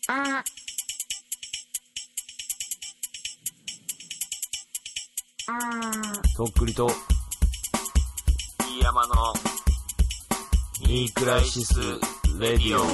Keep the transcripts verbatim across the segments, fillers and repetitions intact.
ああとっくりと飯山のニークライシスレディオ。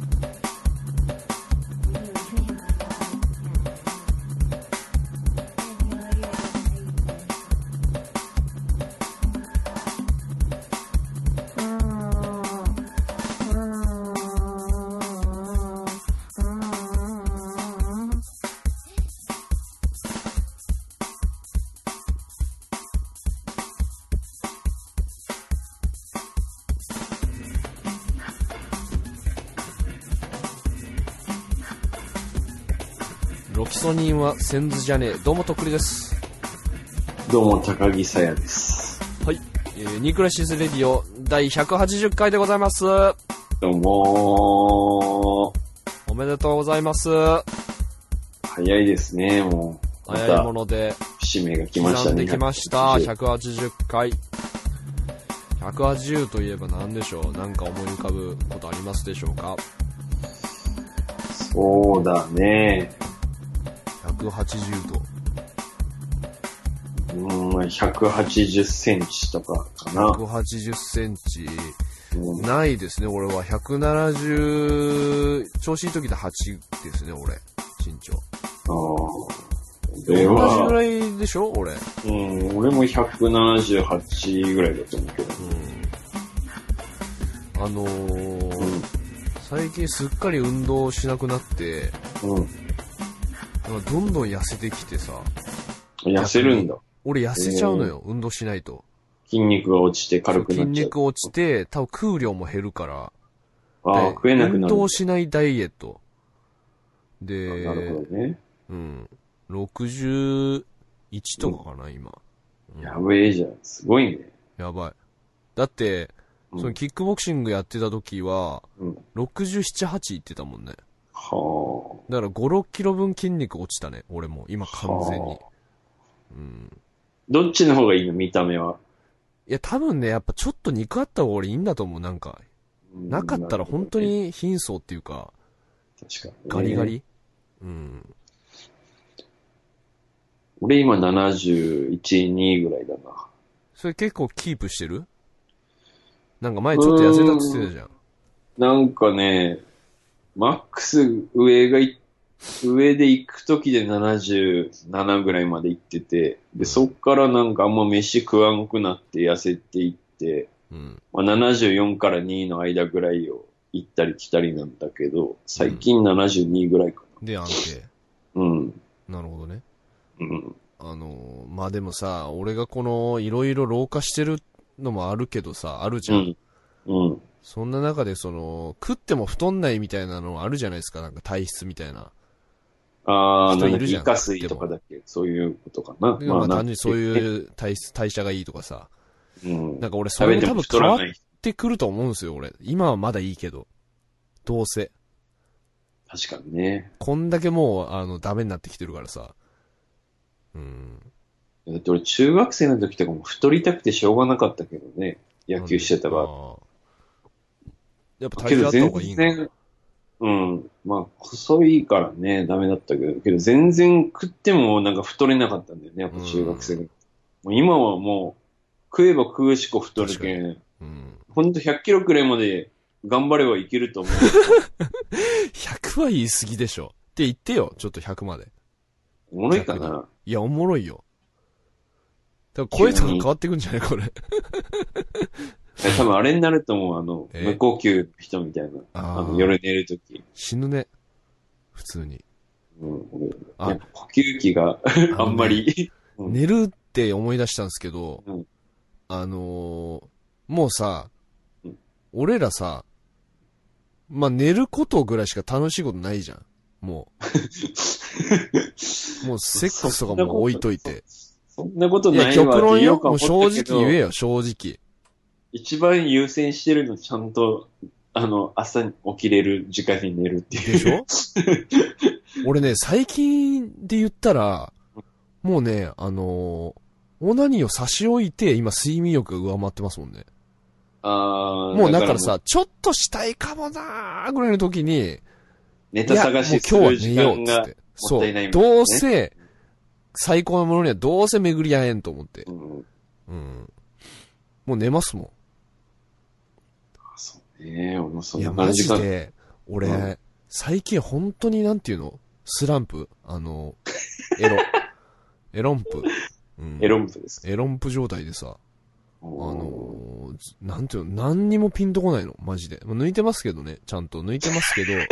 ロキソニンはセンズじゃねえ。どうもとっくりです。 どうも高木さやです。 はい、えー、ニークライシスレディオ第ひゃくはちじゅっかいでございます。どうもーおめでとうございます。 早いですね。もう早いもので節目が来ましたね。 刻んできました。ひゃくはちじゅっかい。ひゃくはちじゅうといえば何でしょう。なんか思い浮かぶことありますでしょうか。 そうだね。 ひゃくはちじゅうど。 うーん、ひゃくはちじゅっセンチとかかな。 ひゃくはちじゅっセンチ、うん、ないですね。俺はひゃくななじゅう、調子いい時ではちですね、俺。身長。 ああ。では。 同じぐらいでしょ俺。 うん、俺もひゃくななじゅうはちぐらいだと思うけど。 うん。あのー、うん、最近すっかり運動しなくなって、うん。どんどん痩せてきてさ。 痩せるんだ。 俺痩せちゃうのよ、えー、運動しないと。 筋肉が落ちて軽くなっちゃう。 筋肉落ちて、多分食う量も減るから。 ああ、食えなくなる。 運動しないダイエット。で、 なるほどね。 うん。ろくじゅういちとかかな、うん、今、 うん。やべえじゃん。すごいね。 やばい。だって、うん、そのキックボクシングやってた時は、うん、ろくじゅうなな、はちいってたもんね。 はあ。 だからご、ろっキロ分筋肉落ちたね、俺も。今完全に。うん。 どっちの方がいいの見た目は。 いや、多分ね、やっぱちょっと肉あった方が俺いいんだと思う、なんか。なかったら本当に貧相っていうか。 確かに、ね。 ガリガリ。うん。 俺今ななじゅういち、にぐらいだな。 それ結構キープしてる？なんか前ちょっと痩せたって言ってたじゃん。 なんかね、マックス上がい、上で行くときでななじゅうななぐらいまで行ってて、で、そっからなんかあんま飯食わんくなって痩せていって、うんまあ、ななじゅうよんからにの間ぐらいを行ったり来たりなんだけど、最近ななじゅうにぐらいかな。 で、安定。 うん。 なるほどね。 うん。 あの、まあ、でもさ、俺がこの、いろいろ老化してるのもあるけどさ、あるじゃん。 うん。うん。 そんな中でその、食っても太んないみたいなのあるじゃないですか、なんか体質みたいな。 ああ、なんだっけ、イカ水とかだっけ、そういうことかな。 まあ、単純にそういう体質、代謝がいいとかさ。 うん。 なんか俺、それも多分変わってくると思うんですよ、俺。今はまだいいけど。どうせ。 確かにね。 こんだけもう、あの、ダメになってきてるからさ。うん。 だって俺、中学生の時とかも太りたくてしょうがなかったけどね。野球してたら。 やっぱ体重あった方がいいんだ。 全然、うん。まあ、細いからね、ダメだったけど、けど全然食ってもなんか太れなかったんだよね、やっぱ中学生の。もう今はもう、食えば食うしか太るけん。うん。ほんとひゃっキロくらいまで頑張ればいけると思う。 ひゃくは言い過ぎでしょ。って言ってよ、ちょっとひゃくまで。 おもろいかな？ いや、おもろいよ。多分声とか変わってくんじゃないこれ。 多分あれになると思う、あの、無呼吸の人みたいな。あの夜寝るとき。 死ぬね。普通に。 うん、俺、やっぱ呼吸器があんまり、 うん。寝るって思い出したんですけど、うん、あのー、もうさ、うん、俺らさ、まあ、寝ることぐらいしか楽しいことないじゃん。もう。もうセックスとかも置いといて。 そんなことないわ。 いや、極論よ。もう正直言えよ、正直。 一番優先してるのちゃんと、あの、朝に起きれる時間に寝るっていう。 でしょ俺ね、最近で言ったら、もうね、あのー、オナニーを差し置いて、今睡眠欲が上回ってますもんね。 あー。 もうだからさ、ちょっとしたいかもなーぐらいの時に、 ネタ探しする時間がもったいないみたいな、ね。 そう。どうせ、最高のものにはどうせ巡り合えんと思って。うん。うん、もう寝ますもん。 あ、そうね。俺もそんいや、 な感じか。 マジで、俺、うん、最近本当になんていうのスランプあの、エロ、エロンプ。うん、 エロンプですか。 エロンプ状態でさ、あのー、なんていうの、何にもピンとこないの、マジで。抜いてますけどね、ちゃんと抜いてますけど、あ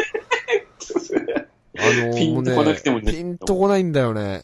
のー、 ピンとこなくてもね、ピンとこないんだよね。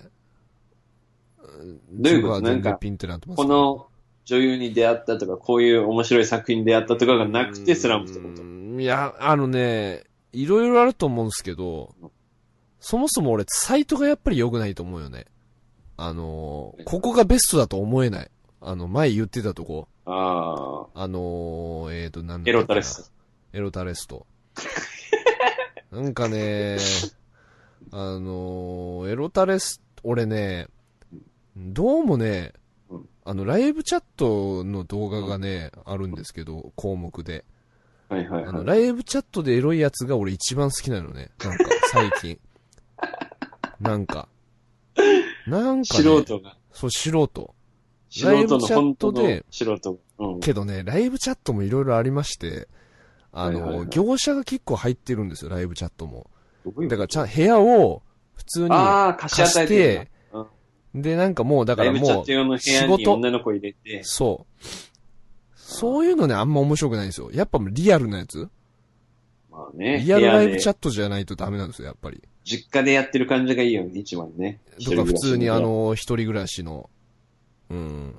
どういうことなんか、 ピンってなってます、 この女優に出会ったとか、こういう面白い作品に出会ったとかがなくてスランプってこと？ いや、あのね、いろいろあると思うんですけど、そもそも俺、サイトがやっぱり良くないと思うよね。あのー、ここがベストだと思えない。あの、前言ってたとこ。 ああ。あのー、えーと、なんだエロタレスト。 エロタレスト。なんかね、あのー、エロタレスト、俺ね、どうもね、うん、あの、ライブチャットの動画がね、うん、あるんですけど、項目で。 はいはいはい。 あの、ライブチャットでエロいやつが俺一番好きなのね。なんか、最近。なんか。なんか、ね、 素人が。 そう、素人。 素人の本当で、素人。 うん。けどね、ライブチャットもいろいろありまして、あの、はいはいはい、業者が結構入ってるんですよ、ライブチャットも。 どういうだから、ちゃん、部屋を普通に貸して、 うん、 で、なんかもう、だからもう、 ライブチャット用の部屋に女の子入れて。 そう。そういうのね、あんま面白くないんですよ。やっぱリアルなやつ。 まあね。 リアルライブチャットじゃないとダメなんですよ、やっぱり。 実家でやってる感じがいいよね、一番ね。 とか普通にあの、一人暮らしの、うん。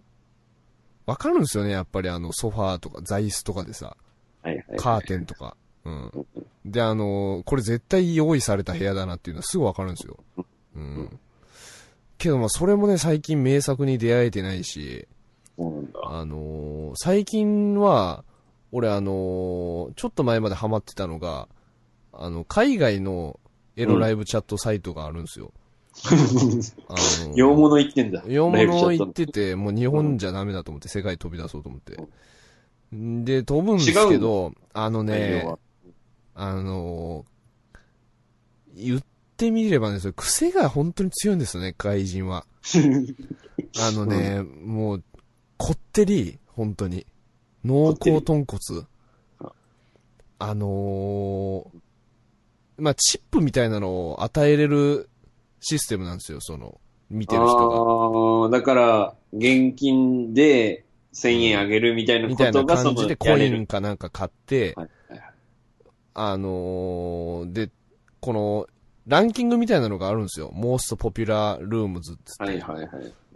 わかるんですよね、やっぱりあの、ソファーとか、座椅子とかでさ、 はいはいはい、 カーテンとか、うん。で、あの、これ絶対用意された部屋だなっていうのはすぐわかるんですよ。うん。けどまあ、それもね、最近名作に出会えてないし、 そうなんだ。 あのー、最近は、俺あのー、ちょっと前までハマってたのが、あの、海外のエロライブチャットサイトがあるんですよ。 うん、あのー、洋物言ってんだ。 洋物言ってて、もう日本じゃダメだと思って、世界飛び出そうと思って。うん、で、飛ぶんですけど、あのね、あのー、言ってみればね、それ癖が本当に強いんですよね、外人は。あのね、うん、もう、こってり、本当に。濃厚豚骨。あのー、まあ、チップみたいなのを与えれるシステムなんですよ、その、見てる人が。 ああ、だから、現金でせんえんあげるみたいなことが、 みたいな感じでコインかなんか買って、はいはいはい、あのー、で、この、ランキングみたいなのがあるんですよ。モーストポピュラールームズって。 はいはいはい。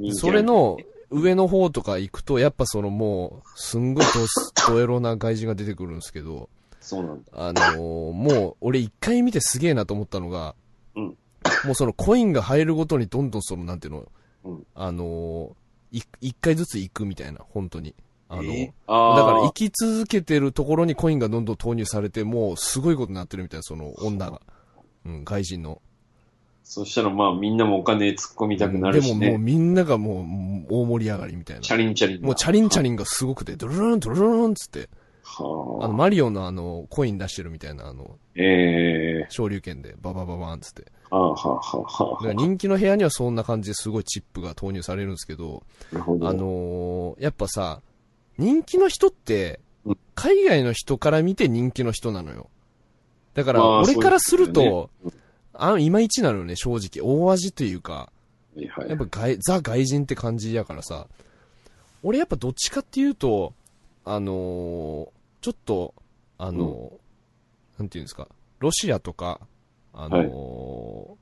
それの、上の方とか行くと、やっぱそのもう、すんごいド、ドエロな外人が出てくるんですけど、 そうなんだ。 あのー、もう、俺一回見てすげえなと思ったのが、 うん。 もうそのコインが入るごとにどんどんその、なんていうの、 うん、 あのー、一回ずつ行くみたいな、本当に。あの、 えー、あだから生き続けてるところにコインがどんどん投入されて、もうすごいことになってるみたいな、その女が。うん、外人の。 そしたらまあみんなもお金突っ込みたくなるしね。 でももうみんながもう大盛り上がりみたいな。 チャリンチャリン。 もうチャリンチャリンがすごくて、ドルルンドルルンつって。 はあの、マリオのあの、コイン出してるみたいなあの、 ええー。 昇竜拳でババババーンつって。 はあ、はあはあはあ、 だから人気の部屋にはそんな感じですごいチップが投入されるんですけど、 なるほど。 あのー、やっぱさ、人気の人って、海外の人から見て人気の人なのよ。だから、俺からすると、あの、いまいちなのよね、正直。大味というか、 はいはい、 やっぱ外、ザ外人って感じやからさ、俺やっぱどっちかっていうと、あのー、ちょっと、あのーうん、なんていうんですか、ロシアとか、あのーはい、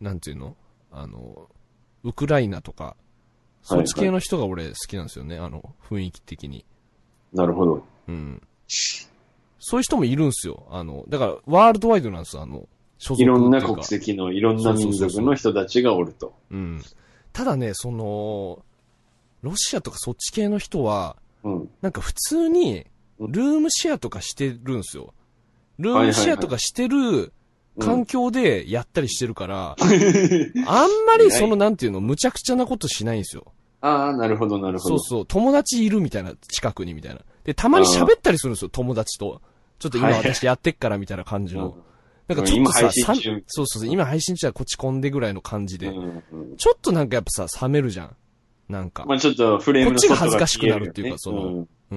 なんていうのあのー、ウクライナとか、そっち系の人が俺好きなんですよね、はいはい、あの、雰囲気的に。 なるほど。 うん。そういう人もいるんですよ。あの、だから、ワールドワイドなんですよ、あの、所属いろんな国籍のいろんな民族の人たちがおると。 うん。ただね、その、ロシアとかそっち系の人は、 うん、 なんか普通に、ルームシェアとかしてるんですよ。ルームシェアとかしてる環境でやったりしてるから、うん、あんまりその、なんていうの、むちゃくちゃなことしないんですよ。 ああ、なるほど、なるほど。 そうそう、友達いるみたいな、近くにみたいな。で、たまに喋ったりするんですよ、友達と。ちょっと今私やってっからみたいな感じの。 なんかちょっとさ、 今配信中さそうそうそう、今配信中はこっち込んでぐらいの感じで、 うんうん、 ちょっとなんかやっぱさ、冷めるじゃん。なんか。 まあちょっとフレームのこっちが外が恥ずかしくなるっていうか、 見えるよねその、 うん、 うん。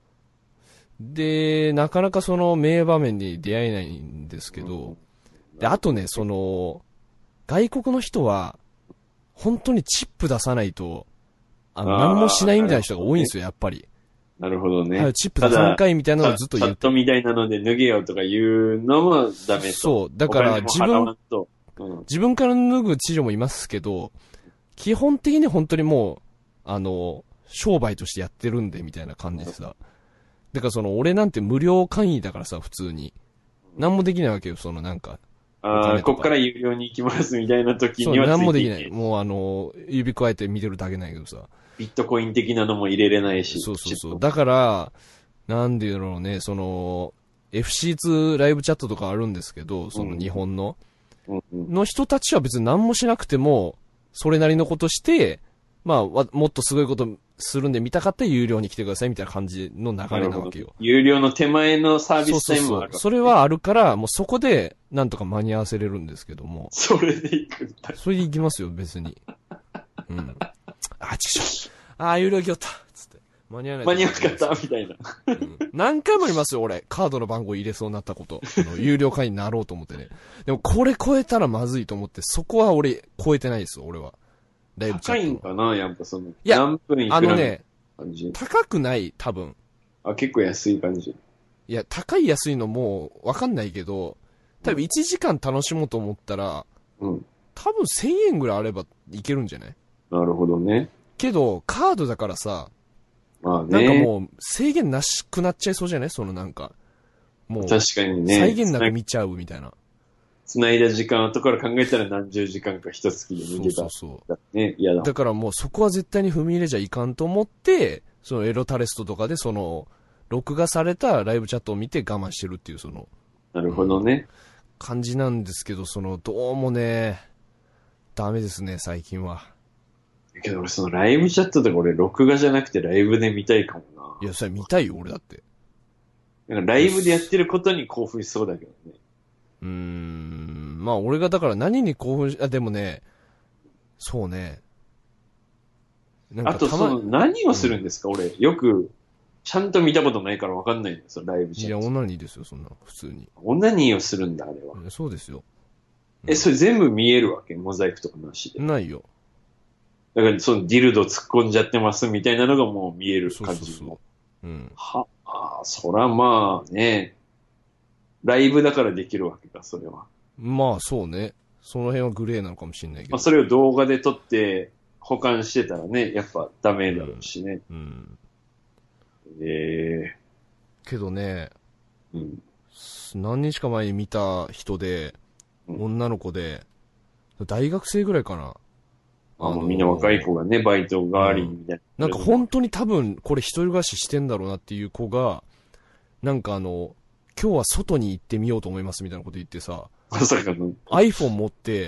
で、なかなかその名場面に出会えないんですけど、うん、で、あとね、その、外国の人は、本当にチップ出さないと、あの、何もしないみたいな人が多いんですよ、やっぱり。 なるほどね。 はい、チップ出さんかいみたいなのをずっと言う。 チャットみたいなので脱げよとか言うのもダメと。 そう。だから自分、うん、自分から脱ぐ知女もいますけど、基本的に本当にもう、あの、商売としてやってるんで、みたいな感じでさ。だからその、俺なんて無料会員だからさ、普通に。何もできないわけよ、そのなんか。 ああ、こっから有料に行きますみたいな時にはついていけ。 そう、何もできない。もうあの、指加えて見てるだけなんやけどさ。 ビットコイン的なのも入れれないし。 そうそうそう。だから、なんでだろうね、その、エフシーツー ライブチャットとかあるんですけど、その日本の、うんうん、の人たちは別に何もしなくても、それなりのことして、まあ、もっとすごいことするんで見たかったら有料に来てくださいみたいな感じの流れなわけよ。 有料の手前のサービスタイムもある、ね。 そうそうそう。それはあるから、もうそこでなんとか間に合わせれるんですけども。 それで行くんだ。 それで行きますよ、別に。うん。あ、ちくしょう。ああ、有料来よった。つって。間に合わない。 間に合わなかったみたいな、 うん。何回もありますよ、俺。カードの番号入れそうになったこと。あの有料会員になろうと思ってね。でもこれ超えたらまずいと思って、そこは俺超えてないですよ、俺は。ライブチャット。 高いんかなやっぱその。 いや、 何分いくらあのね、 感じ高くない、多分。 あ、結構安い感じ。 いや、高い安いのもうわかんないけど、多分いちじかん楽しもうと思ったら、うん。多分せんえんぐらいあればいけるんじゃない？ なるほどね。 けど、カードだからさ、 まあね。 なんかもう制限なしくなっちゃいそうじゃない？そのなんか。もう。 確かにね。 再現なく見ちゃうみたいな。 繋いだ時間後から考えたら何十時間か一月で見てた。 そうそうそう。 ね、嫌だ。 だからもうそこは絶対に踏み入れちゃいかんと思って、そのエロタレストとかでその、録画されたライブチャットを見て我慢してるっていうその。 なるほどね。 感じなんですけど、その、どうもね、ダメですね、最近は。 けど俺そのライブチャットとか俺録画じゃなくてライブで見たいかもな。 いや、それ見たいよ、俺だって。 なんかライブでやってることに興奮しそうだけどね。 うーん、まあ俺がだから何に興奮し、あ、でもね、そうね。 なんかあとその何をするんですか、うん、俺。よく、ちゃんと見たことないから分かんないんですよ、ライブチャット。 いや、オナニーですよ、そんな、普通に。 オナニーをするんだ、あれは。 そうですよ。 うん、え、それ全部見えるわけ？モザイクとかなしで。 ないよ。 だからそのディルド突っ込んじゃってますみたいなのがもう見える感じの。そうそうそう。うん。は、あ、そらまあね。ライブだからできるわけか、それは。 まあそうね。その辺はグレーなのかもしれないけど。 まあそれを動画で撮って保管してたらね、やっぱダメだろうしね。うん。うん、ええー。けどね、うん。何日か前に見た人で、うん、女の子で、大学生ぐらいかな。 あの、みんな若い子がね、バイト代わりみたいな、うん。なんか本当に多分、これ一人暮らししてんだろうなっていう子が、なんかあの、今日は外に行ってみようと思いますみたいなこと言ってさ、 まさかの iPhone 持って、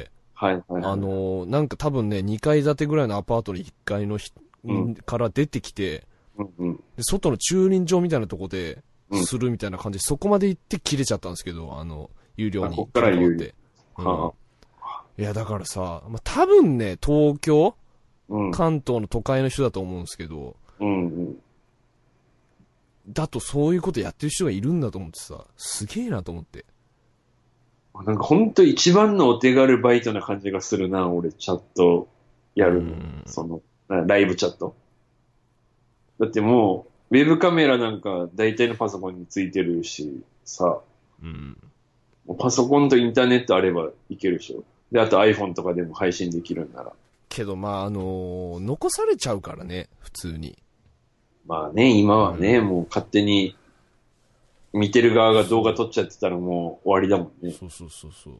はいはいはい、 あの、なんか多分ね、にかい建てぐらいのアパートのいっかいのひ、うん、から出てきて、うんうん、で、外の駐輪場みたいなとこで、するみたいな感じで、うん、そこまで行って切れちゃったんですけど、あの、有料に。 こっから有料。 うんはあ、いや、だからさ、まあ、多分ね、東京、うん、関東の都会の人だと思うんですけど、うんうん、だとそういうことやってる人がいるんだと思ってさ、すげえなと思って。 なんかほんと一番のお手軽バイトな感じがするな、俺チャットやるの。その、ライブチャット。だってもう、ウェブカメラなんか大体のパソコンについてるし、さ、うん、もうパソコンとインターネットあればいけるでしょ。で、あと iPhone とかでも配信できるんなら。 けどまあ、あのー、残されちゃうからね、普通に。 まあね、今はね、うん、もう勝手に、見てる側が動画撮っちゃってたらもう終わりだもんね。 そうそうそうそう。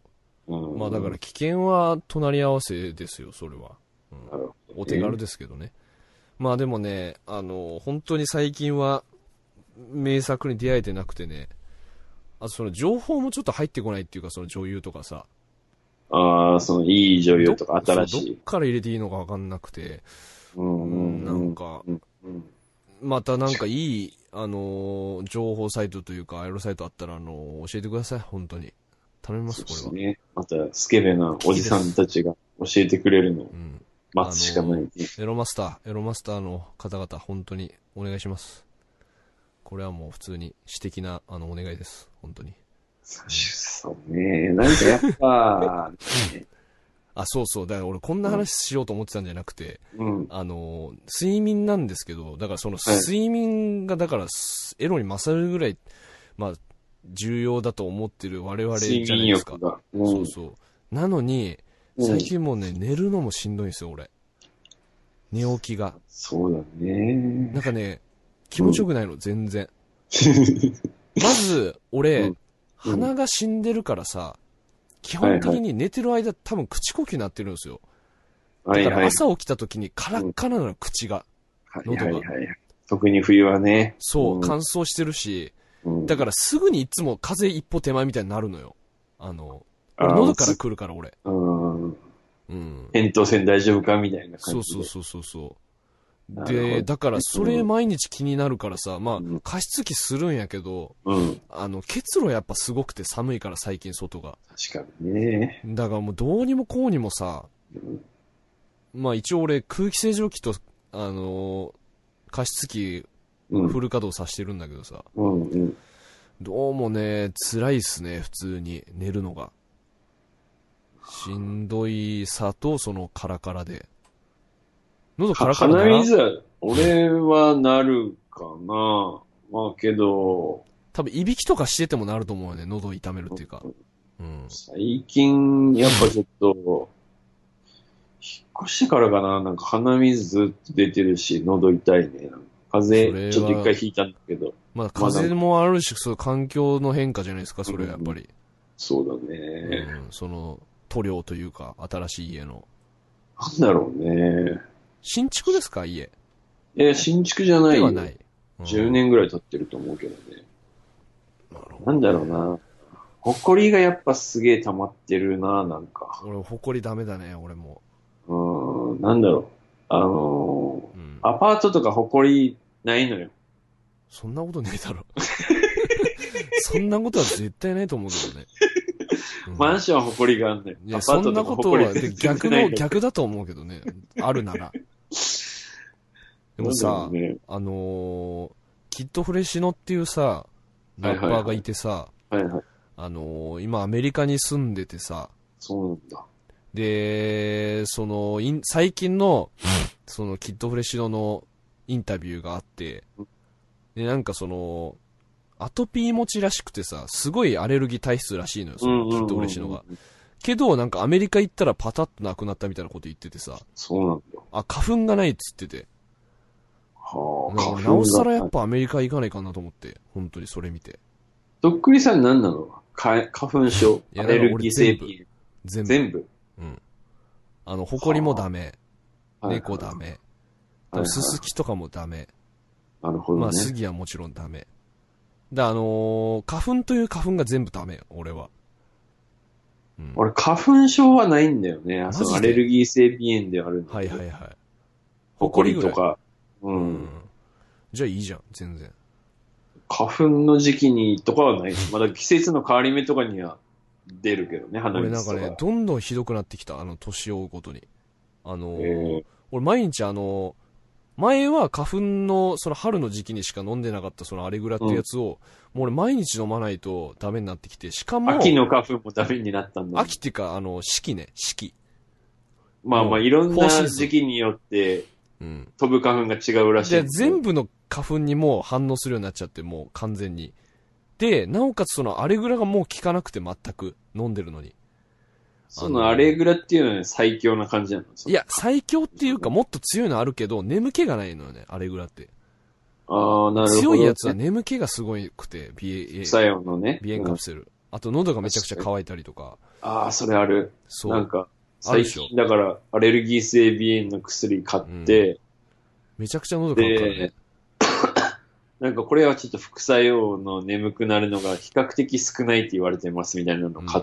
うん、まあだから危険は隣り合わせですよ、それは。うん、お手軽ですけどね。まあでもね、あの、本当に最近は名作に出会えてなくてね、あ、その情報もちょっと入ってこないっていうか、その女優とかさ。 ああ、そのいい女優とか新しい。 どっから入れていいのかわかんなくて、うんうん、なんか、うんうん、またなんかいい、あのー、情報サイトというか、エロサイトあったら、あのー、教えてください、本当に。 頼みます、これは。 そうですね。また、スケベなおじさんたちが教えてくれるのをうん。 待つしかないね。 エロマスター、エロマスターの方々、本当にお願いします。これはもう普通に私的な、あの、お願いです。本当に。 そうね。なんかやっぱ、ね、 あ、そうそう。だから俺こんな話しようと思ってたんじゃなくて、 うん。 あの、睡眠なんですけど、だからその睡眠が、だから、エロに勝るぐらい、まあ、重要だと思ってる我々じゃないですか。 睡眠欲が。うん、 そうそう。なのに、最近もうね、寝るのもしんどいんですよ、俺。寝起きが。 そうだね。 なんかね、気持ちよくないの、全然。まず、俺、うん、鼻が死んでるからさ、基本的に寝てる間、多分口呼吸になってるんですよ。だから朝起きた時にカラッカラなの、口が。喉が。 はいはいはい。特に冬はね。 そう、乾燥してるし、だからすぐにいつも風一歩手前みたいになるのよ。あの、俺喉から来るから俺。 うん。 うん。 扁桃腺大丈夫かみたいな感じで。 そうそうそうそう。で、だからそれ毎日気になるからさ、まあ、加湿器するんやけど、うん、あの、結露やっぱすごくて寒いから最近外が。 確かにね。 だからもうどうにもこうにもさ、うん、まあ一応俺空気清浄機と、あのー、加湿器フル稼働させてるんだけどさ、うんうん、どうもね、辛いっすね、普通に寝るのが。しんどいさと、そのカラカラで。喉カラカラなら鼻水は、俺はなるかな。まあけど、 多分いびきとかしててもなると思うよね、喉を痛めるっていうか。うん、 最近、やっぱちょっと、引っ越してからかな、なんか鼻水ずっと出てるし、喉痛いね。風邪、ちょっと一回引いたんだけど。 まあ風邪もあるし、そういう環境の変化じゃないですか、それはやっぱり。うん、 そうだね、 うん。その、塗料というか、新しい家の。 なんだろうね。 新築ですか、家。 え、新築じゃないよ。 ではない。 うん、じゅうねんぐらい経ってると思うけどね。なるほど。なんだろうな。ほこりがやっぱすげえ溜まってるな、なんか。 俺、ほこりダメだね、俺も。 うーん、なんだろう。あのーうん、アパートとかほこりないのよ。 そんなことねえだろ。そんなことは絶対ないと思うけどね。 うん、マンションはほこりがあんのよ。 いや、そんなことは、逆の、逆だと思うけどね。あるなら。でもさ、ね、あのー、キッドフレシノっていうさ、ラッパーがいてさ、 はいはいはい、 あのー、今アメリカに住んでてさ、 そうなんだ。 で、その、最近の、そのキッドフレシノのインタビューがあって、で、なんかその、アトピー持ちらしくてさ、すごいアレルギー体質らしいのよ、そのキッドフレシノが。けど、なんかアメリカ行ったらパタッとなくなったみたいなこと言っててさ。 そうなんだ。 あ、花粉がないっつってて。 はあ、なおさらやっぱアメリカ行かないかなと思って、本当にそれ見て。 とっくりさん何なの？花粉症、アレルギー性鼻炎。 全部。 全部。 うん。あの、ホコリもダメ。猫ダメ。ススキとかもダメ。 なるほどね。 まあ、杉はもちろんダメ。で、あのー、花粉という花粉が全部ダメ、俺は。 うん、俺、花粉症はないんだよね。そのアレルギー性鼻炎であるんだけど。 はいはいはい。 ホコリとか。うん、うん。 じゃあいいじゃん、全然。 花粉の時期にとかはない。まだ季節の変わり目とかには出るけどね、鼻水とか。 俺なんかね、どんどんひどくなってきた、あの、年を追うごとに。あのーえー、俺毎日あのー、前は花粉の、その春の時期にしか飲んでなかったそのアレグラってやつを、うん、もう俺毎日飲まないとダメになってきて、しかも。 秋の花粉もダメになったんだ、 ね。秋っていうか、あの、四季ね、四季。 まあまあ、いろんな時期によって、うん、飛ぶ花粉が違うらしい。 で、全部の花粉にも反応するようになっちゃって、もう完全に。で、なおかつそのアレグラがもう効かなくて全く飲んでるのに。 そのアレグラっていうのは最強な感じなの？ いや、最強っていうかもっと強いのあるけど、眠気がないのよね、アレグラって。 ああ、なるほど、ね。 強いやつは眠気がすごくて、鼻炎。 作用のね。 鼻炎カプセル。うん、あと喉がめちゃくちゃ乾いたりとか。 ああ、それある。そう。なんか、最近だからアレルギー性鼻炎の薬買って、うん、 めちゃくちゃ喉乾くからね。 なんかこれはちょっと副作用の眠くなるのが比較的少ないって言われてますみたいなのを買って、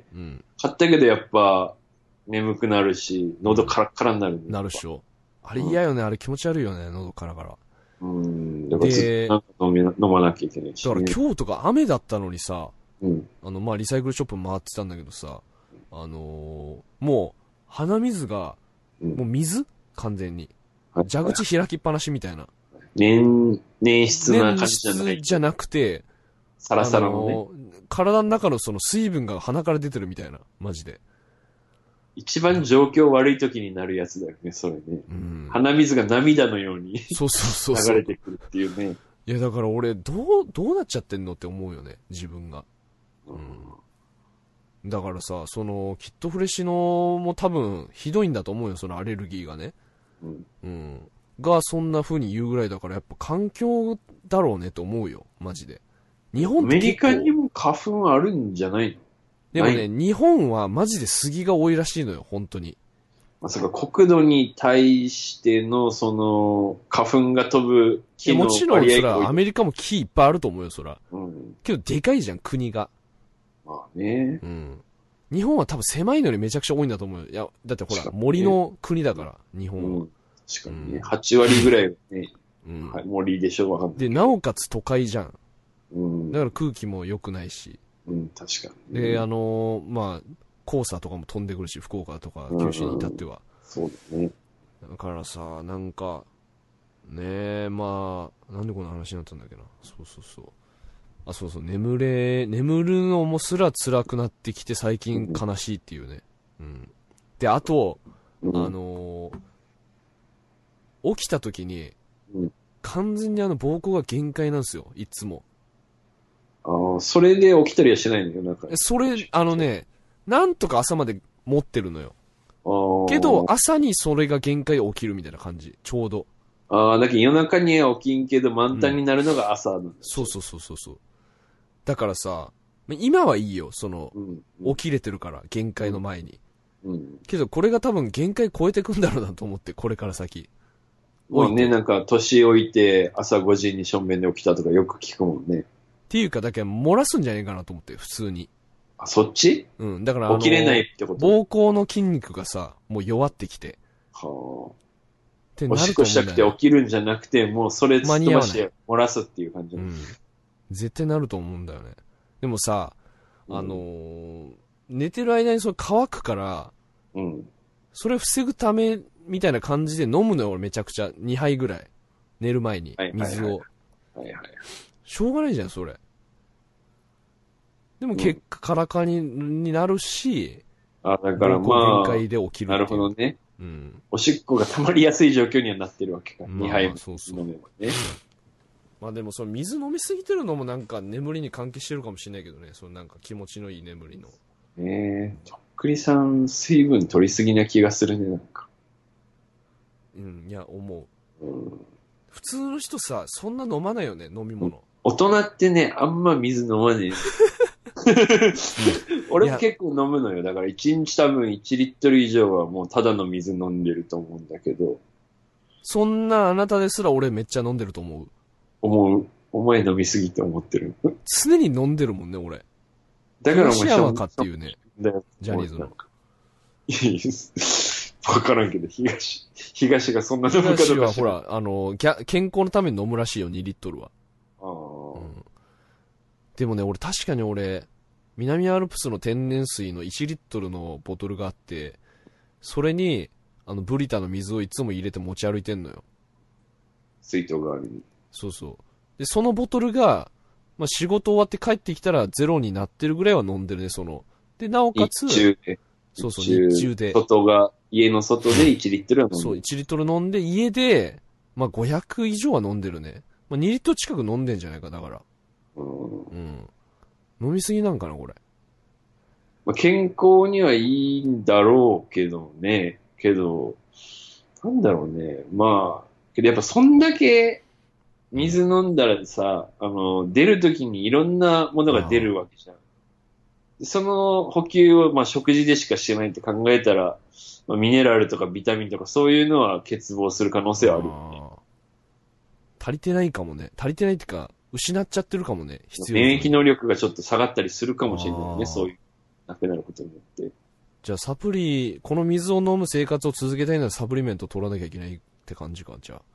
うんうん、買ったけどやっぱ眠くなるし、喉カラッカラになる、ね。 なるっしょ。あれ嫌よね、うん、あれ気持ち悪いよね、喉カラカラ。 うん、だからずっとなんか飲み飲まなきゃいけないし、 ね。だから今日とか雨だったのにさ、 うん。 あの、まあ、リサイクルショップ回ってたんだけどさ、あのー、もう、鼻水が、 うんもう水完全に。 はい蛇口開きっぱなしみたいな。 粘、粘質な感じじゃない。 粘質じゃなくて、 サラサラのね。 あのー体の中のその水分が鼻から出てるみたいな。マジで。 一番状況悪い時になるやつだよね、それね。 うん。 鼻水が涙のようにそうそうそうそう。 流れてくるっていうね。 いや、だから俺、どう、どうなっちゃってんのって思うよね。自分が。うん。だからさ、その、キットフレッシュのも多分、ひどいんだと思うよ、そのアレルギーがね。 うん。 うん。が、そんな風に言うぐらいだから、やっぱ環境だろうねと思うよ、マジで。日本アメって結構リカにも花粉あるんじゃないの？ でもね、 ない日本はマジで杉が多いらしいのよ、本当に。 まさか国土に対しての、その、花粉が飛ぶ木のもちろん、そら、 割合が多いアメリカも木いっぱいあると思うよ、そら。 うん。 けど、でかいじゃん、国が。 まあね。 うん。日本は多分狭いのにめちゃくちゃ多いんだと思うよ。いや、だってほら、 確かにね森の国だから、日う本は。 ん。確かにね。 うんはち割ぐらいはね、 うん。 はい森でしょ、わかんない。 で、なおかつ都会じゃん。 うん。 だから空気も良くないし。 うん、確かに。 で、あのーまあ、黄砂とかも飛んでくるし、福岡とか九州に至っては。 そうだね。 だからさ、なんか、ねえ、まあ、なんでこんな話になったんだっけな。そうそうそう。あ、そうそう、眠れ、眠るのもすら辛くなってきて最近悲しいっていうね。うん。で、あと、 うん、 あのー起きた時に、 うん完全にあの膀胱が限界なんですよ、いつも。 ああ、それで起きたりはしないんだよ、なんか。 それ、あのね、なんとか朝まで持ってるのよ。 ああ。 けど、朝にそれが限界起きるみたいな感じ。ちょうど。 ああ、だけど夜中には起きんけど満タンになるのが朝なんだ、 そうそうそうそうそう。だからさ、今はいいよ、その、 うん。 起きれてるから、限界の前に。 うん。 けど、これが多分限界超えてくんだろうなと思って、これから先。 もうね、 置いてなんか年置いて朝ごじに正面で起きたとかよく聞くもんね。 っていうか、だけ漏らすんじゃねえかなと思って、普通に。 あ、そっちうん。だから、あの、 起きれないってこと膀胱の筋肉がさ、もう弱ってきて。 はってあ。おしっなると思うんだよねこしたくて起きるんじゃなくて、もうそれすっ飛ばし間に合わて漏らすっていう感じ。 うん。絶対なると思うんだよね。でもさ、 うんあのー寝てる間にそれ乾くから、 うん。 それ防ぐためみたいな感じで飲むのよ、俺めちゃくちゃ。にはいぐらい。寝る前にはい。はい水を。 はいはい。 しょうがないじゃん、それ。でも結果、カラカラにになるし、 あ、だから膀胱まあ、 限界で起きるなるっていうほどね。 うん。 おしっこが溜まりやすい状況にはなってるわけか。 まあにはいもそうそう飲めばね。 まあでも、その水飲みすぎてるのもなんか眠りに関係してるかもしれないけどね。そのなんか気持ちのいい眠りの。 ねえ、とっくりさん、水分取りすぎな気がするね、なんか。 うん、いや、思う。 うん、 普通の人さ、そんな飲まないよね、飲み物。 大人ってね、あんま水飲まねえ。俺も結構飲むのよ。だからいちにち多分いちリットル以上はもうただの水飲んでると思うんだけど。 そんなあなたですら俺めっちゃ飲んでると思う。 思う。お前飲みすぎって思ってる。 常に飲んでるもんね、俺。 だからお前東山かっていうね、 だよジャニーズの。 いやいやわからんけど、東、東がそんな飲むかどうか知らん東はほ。ら、あの、ギャ健康のために飲むらしいよ、にリットルは。 あーうんでもね、俺確かに俺、南アルプスの天然水のいちリットルのボトルがあって、それに、あの、ブリタの水をいつも入れて持ち歩いてんのよ。 水筒代わりに。 そうそう。で、そのボトルが、まあ、仕事終わって帰ってきたらゼロになってるぐらいは飲んでるね、その。で、なおかつ、 日中で。 そうそう、日中で。 外が、家の外でいちリットルは飲んでる。 そう、いちリットル飲んで、家で、まあ、ごひゃく以上は飲んでるね。まあ、にリットル近く飲んでんじゃないか、だから。 うんうん。飲みすぎなんかな、これ。 まあ、健康にはいいんだろうけどね。けど、なんだろうね。まあ、けどやっぱそんだけ水飲んだらさ、あの、出るときにいろんなものが出るわけじゃん。その補給を、まあ、食事でしかしてないって考えたら、まあ、ミネラルとかビタミンとかそういうのは欠乏する可能性はあるよね。 あー足りてないかもね。足りてないっていうか、失っちゃってるかもね。必要免疫能力がちょっと下がったりするかもしれないよね。 あーそういう、なくなることによって。 じゃあサプリ、この水を飲む生活を続けたいならサプリメント取らなきゃいけないって感じか、じゃあ。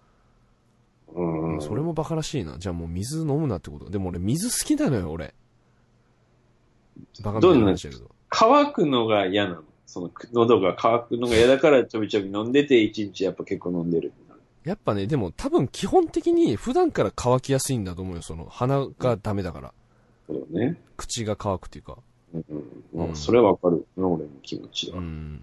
うん。 それもバカらしいな。じゃあもう水飲むなってこと。でも俺水好きなのよ、俺。 バカみたいな話だけど。 乾くのが嫌なの。その、喉が乾くのが嫌だからちょびちょび飲んでて、一日やっぱ結構飲んでる。 やっぱね、でも多分基本的に普段から乾きやすいんだと思うよ。その、鼻がダメだから。 そうね。 口が乾くっていうか。 うんうん。うん、それはわかるな、俺の気持ちは。 うん。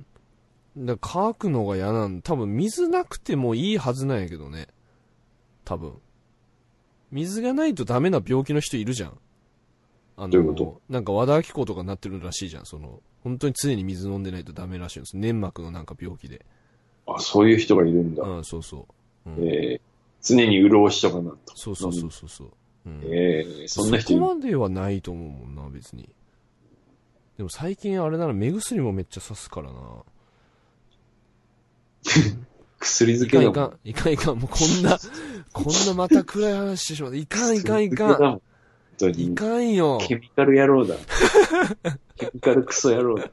だから乾くのが嫌なん多分水なくてもいいはずなんやけどね。多分。水がないとダメな病気の人いるじゃん。あの、 どういうこと？ なんか和田アキ子とかになってるらしいじゃん。その、本当に常に水飲んでないとダメらしいんです。粘膜のなんか病気で。 あ、そういう人がいるんだ。 うん、そうそう。うん、 えー、常に潤しとかなと。 そうそうそうそうそう。うん、 えー、そんな人いる。 そこまではないと思うもんな、別に。でも最近あれなら目薬もめっちゃ刺すからな。 薬漬けだもん。 いかんいかんいかんいかん。もうこんな、こんなまた暗い話してしまって。いかんいかんいかん。いかんよ。 ケミカル野郎だ。ケミカルクソ野郎だ。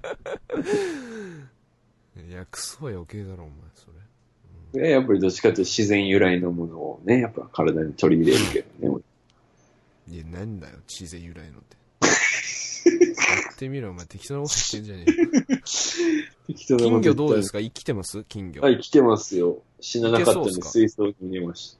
いや、クソは余計だろ、お前、それ。うん、やっぱりどっちかというと自然由来のものをね、やっぱ体に取り入れるけどね。 いや、なんだよ、自然由来のって。やってみろ、お前適当なこと言ってんじゃねえよ。適当なこと言って。金魚どうですか？生きてます？金魚。 はい、来てますよ。死ななかったんで水槽に入れました。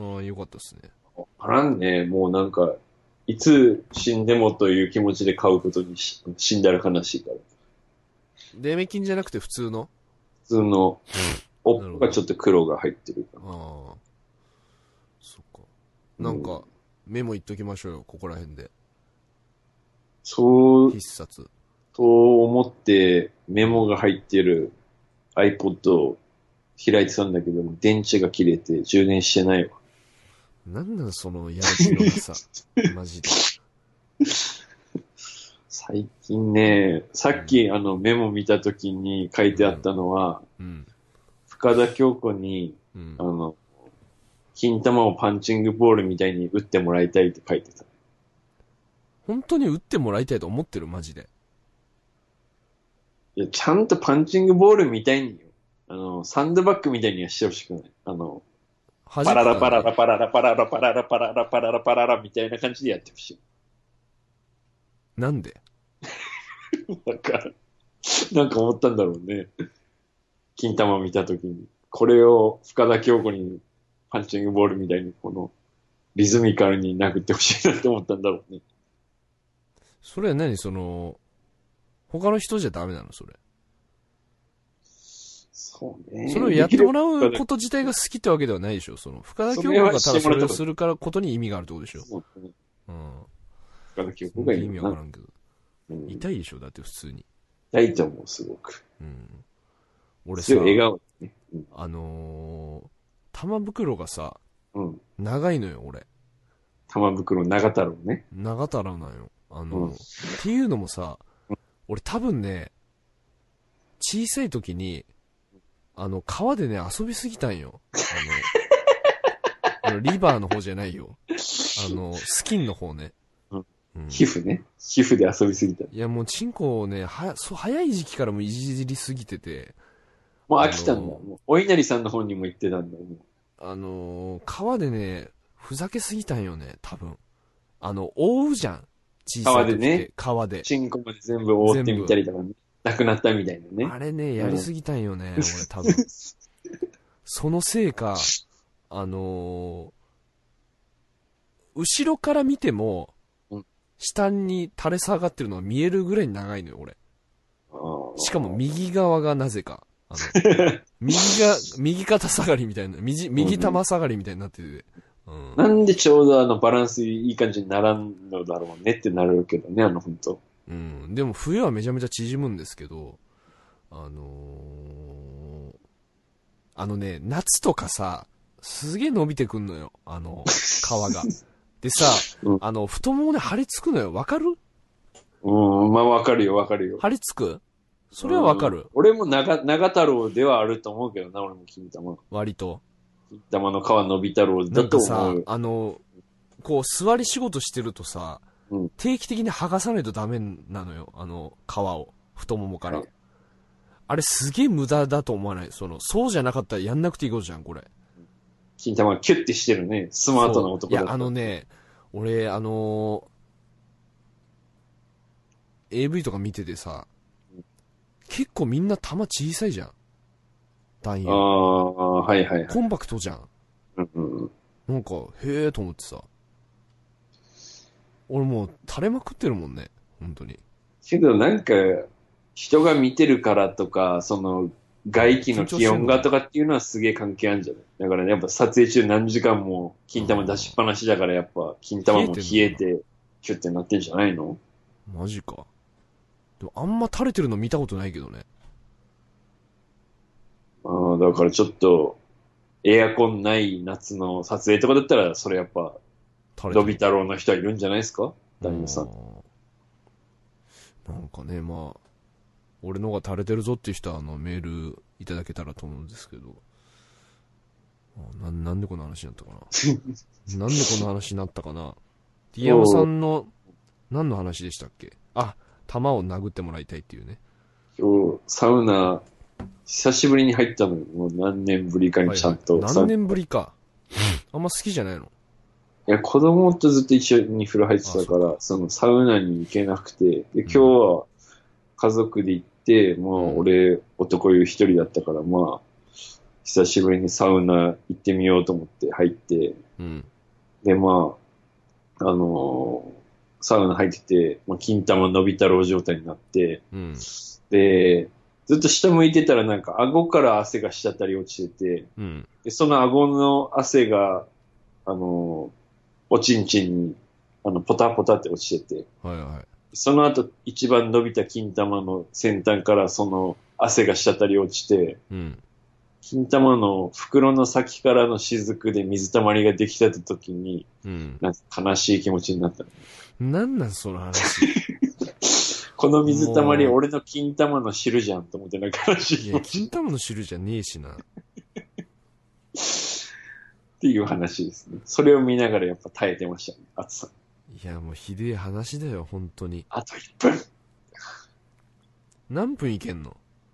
ああ、よかったっすね。 あらんね、もうなんか、いつ死んでもという気持ちで飼うことにし死んだら悲しいから。 デメキンじゃなくて普通の？ 普通の、うん、おっぽがちょっと黒が入ってるから。ああ。 そっか。なんか、メモ言っときましょうよ、ここら辺で。 そう、 必殺。 と思ってメモが入ってる iPod を開いてたんだけども、電池が切れて充電してないわ。 なんなんそのやる気のなさ。マジで。 最近ね、さっき、うん、あのメモ見たときに書いてあったのは、うんうん、深田恭子に、うん、あの、金玉をパンチングボールみたいに打ってもらいたいって書いてた。 本当に打ってもらいたいと思ってる？マジで。 いや、ちゃんとパンチングボールみたいに、あの、サンドバッグみたいにはしてほしくない。あの、パララパララパララパララパララパララパララパララみたいな感じでやってほしい。 なんで？ なんか、なんか思ったんだろうね。金玉見たときに。これを深田恭子にパンチングボールみたいにこのリズミカルに殴ってほしいなって思ったんだろうね。 それは何その、他の人じゃダメなのそれ。 そうね。 それをやってもらうこと自体が好きってわけではないでしょ。その、深田恭子がただそれをするからことに意味があるってことでしょ。そうね。うん。深田恭子がいい。意味わからんけど。うん、痛いでしょだって普通に。 痛いと思う、すごく。うん。 俺さ、 笑顔、ねうん、 あのー、玉袋がさ、うん、長いのよ、俺。 玉袋長太郎ね。 長太郎なんよ。あの、うん、っていうのもさ、俺多分ね、小さい時に、あの、川でね、遊びすぎたんよ。あの、あのリバーの方じゃないよ。あの、スキンの方ね。 うんうん、皮膚ね。皮膚で遊びすぎた。 いや、もうチンコをね、は、そう、早い時期からもいじりすぎてて。 もう飽きたんだ。もうお稲荷さんの方にも行ってたんだよ。 あのー、川でね、ふざけすぎたんよね、多分。あの、覆うじゃん。小さい時って。川でね。川で。 チンコまで全部覆ってみたりとか、ね、なくなったみたいなね。 あれね、やりすぎたんよね、うん、俺多分。そのせいか、あのー、後ろから見ても、うん、下に垂れ下がってるのが見えるぐらい長いのよ、俺。しかも右側がなぜか。あの右が、右肩下がりみたいな、右、右玉下がりみたいになってて。うん、 なんでちょうどあのバランスいい感じにならんのだろうねってなるけどね、あのほんと。 うん。でも冬はめちゃめちゃ縮むんですけど、あのー、あのね、夏とかさ、すげえ伸びてくんのよ、あの、皮が。でさ、うん、あの、太ももで張り付くのよ、わかる？ うん、まあわかるよ、わかるよ。 張り付く？それはわかる、うん、 俺も長、長太郎ではあると思うけどな、俺も金玉。 割と。 金玉の皮伸び太郎だと思う。 なんかさ、あの、こう座り仕事してるとさ、うん、定期的に剥がさないとダメなのよ、あの皮を、太ももから。はい、あれすげえ無駄だと思わない？その、そうじゃなかったらやんなくていいことじゃん、これ。 金玉がキュッてしてるね、スマートな男だった。 いや、あのね、俺、あのエーブイ とか見ててさ、結構みんな弾小さいじゃん。弾ああ、はいはいはい。 コンパクトじゃん。 うんうん、 なんか、へえと思ってさ。俺もう垂れまくってるもんね。本当に。 けどなんか、人が見てるからとか、その、外気の気温がとかっていうのはすげえ関係あるんじゃない？だからね、やっぱ撮影中何時間も金玉出しっぱなしだからやっぱ金玉も冷えて、キュッてなってんじゃないの？ マジか。でもあんま垂れてるの見たことないけどね。 ああ、だからちょっと、エアコンない夏の撮影とかだったら、それやっぱ、ドビ太郎の人はいるんじゃないですか？ダニエルさん。 なんかね、まあ、俺のが垂れてるぞっていう人はあのメールいただけたらと思うんですけど、な, なんでこの話になったかななんでこの話になったかな。 T 山さんの何の話でしたっけ？あ、弾を殴ってもらいたいっていうね。 今日、サウナ、久しぶりに入ったのよ。もう何年ぶりかにちゃんと。 はいはい、何年ぶりか。あんま好きじゃないの？ いや、子供とずっと一緒に風呂入ってたから、そのサウナに行けなくて、で、今日は家族で行って、うん、もう俺、男湯一人だったから、まあ、久しぶりにサウナ行ってみようと思って入って、うん、で、まあ、あのー、サウナ入ってて、まあ、金玉伸び太郎状態になって、うん、で、ずっと下向いてたらなんか顎から汗が滴り落ちてて、うん、で、その顎の汗が、あのー、おちんちんに、あの、ポタポタって落ちてて、はいはい、その後、一番伸びた金玉の先端からその汗が滴り落ちて、うん、金玉の袋の先からの雫で水たまりができた時に、うん、なんか悲しい気持ちになった。 なんなんその話。 この水たまり俺の金玉の汁じゃんと思ってなんか悲しい気持ち。いや、 金玉の汁じゃねえしな。 っていう話ですね。それを見ながらやっぱ耐えてましたね、暑さ。 いや、もうひでえ話だよ、本当に。 あといっぷん。 何分いけんの？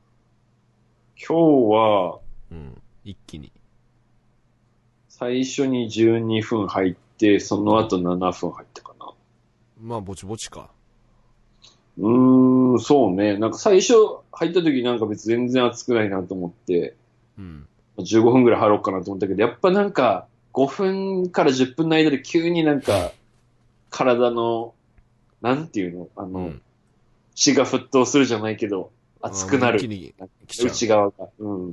今日は、 うん、一気に。 最初にじゅうにふん入って、その後ななふん入ったかな。 まあ、ぼちぼちか。 うーん、そうね。なんか最初入った時なんか別に全然暑くないなと思って、うん。じゅうごふんぐらい入ろうかなと思ったけど、やっぱなんかごふんからじゅっぷんの間で急になんか体の、なんていうのあの、うん、血が沸騰するじゃないけど、熱くなる。内側が、うん。うん。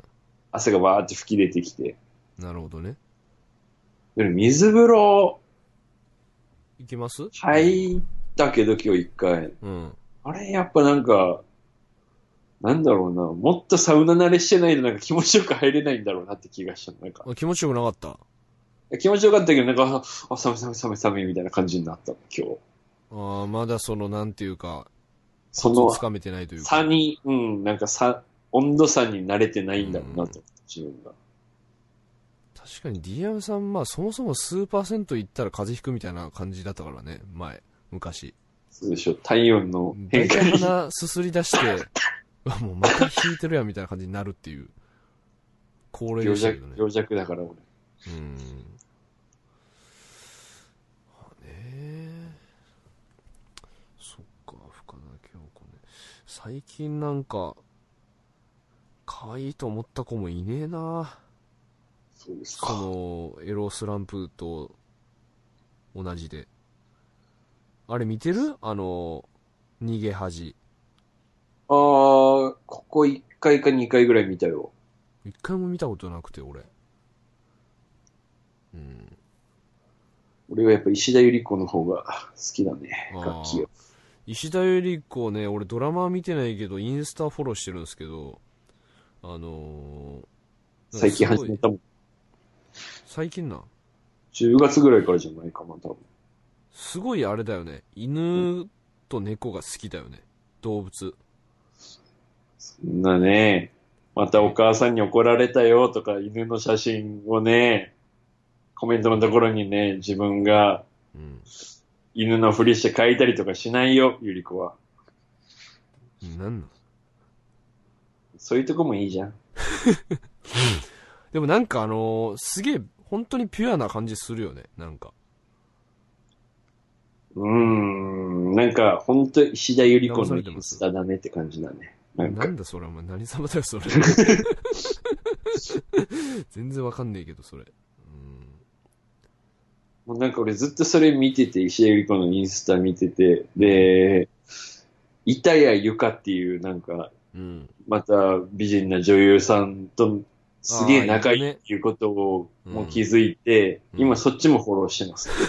汗がバーって吹き出てきて。 なるほどね。 でも水風呂、 いきます？ 入ったけど今日一回。うん。あれやっぱなんか、なんだろうな、もっとサウナ慣れしてないとなんか気持ちよく入れないんだろうなって気がした。なんか気持ちよくなかった？ 気持ちよかったけど、なんか、あ、寒い寒い寒い寒いみたいな感じになった、今日。 ああ、まだその、なんていうか、 その、 つかめてないというか。 差に、うん、なんか差、温度差に慣れてないんだろうなと、うん、自分が。 確かに ディーエム さん、まあそもそも数パーセントいったら風邪ひくみたいな感じだったからね、前、昔。 そうでしょ、体温の変化に。 大体鼻すすり出して、もうまた引いてるやんみたいな感じになるっていう。高齢でしたけどね。 病弱だから俺。 うん。ね、そっか、深田恭子ね。最近なんか、可愛いと思った子もいねえな。 そうですか。 その、エロスランプと同じで。あれ見てる？あの、逃げ恥。 あー、ここいっかいかにかいぐらい見たよ。 いっかいも見たことなくて、俺。うん。 俺はやっぱ石田ゆり子の方が好きだね、楽器を。 石田ゆり子ね、俺ドラマは見てないけど、インスタフォローしてるんですけど、あのー、最近始めたもん。 最近な。 じゅうがつぐらいからじゃないかな、多分。 すごいあれだよね。犬と猫が好きだよね。動物。 そんなね、またお母さんに怒られたよとか、犬の写真をね、コメントのところにね、自分が、犬のふりして書いたりとかしないよ、ゆり子は。 なんの？ そういうとこもいいじゃん。 でもなんかあのー、すげえ、本当にピュアな感じするよね、なんか。 ううーん、なんか、ほんと石田ゆり子のイ騙されてますンスタだねって感じだね。なんかなん、だそれ、お前何様だよ、それ。全然わかんねえけど、それ。 もうなんか俺ずっとそれ見てて、石田ゆり子のインスタ見てて、で、板谷由香っていうなんか、 うん。 また美人な女優さんとすげえ仲いいあーいるねっていうことをうんもう気づいて、 うん今そっちもフォローしてます。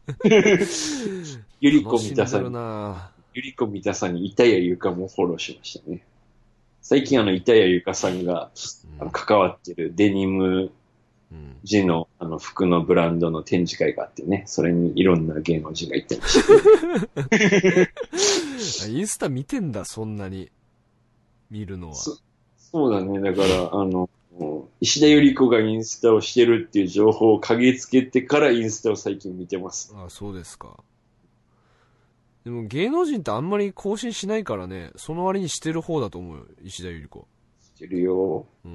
ゆり子楽しんでる見たさに、 なゆり子見たさに板谷由香もフォローしましたね。最近あの板谷由香さんがあの関わってるデニムうん。 地のあの服のブランドの展示会があってね、それにいろんな芸能人が行ってました、ね。 インスタ見てんだ、そんなに。見るのは。 そそうだね。だから、あの、石田ゆり子がインスタをしてるっていう情報を嗅ぎつけてからインスタを最近見てます。 あ、そうですか。でも芸能人ってあんまり更新しないからね、その割にしてる方だと思うよ、石田ゆり子。 してるよ。 うん。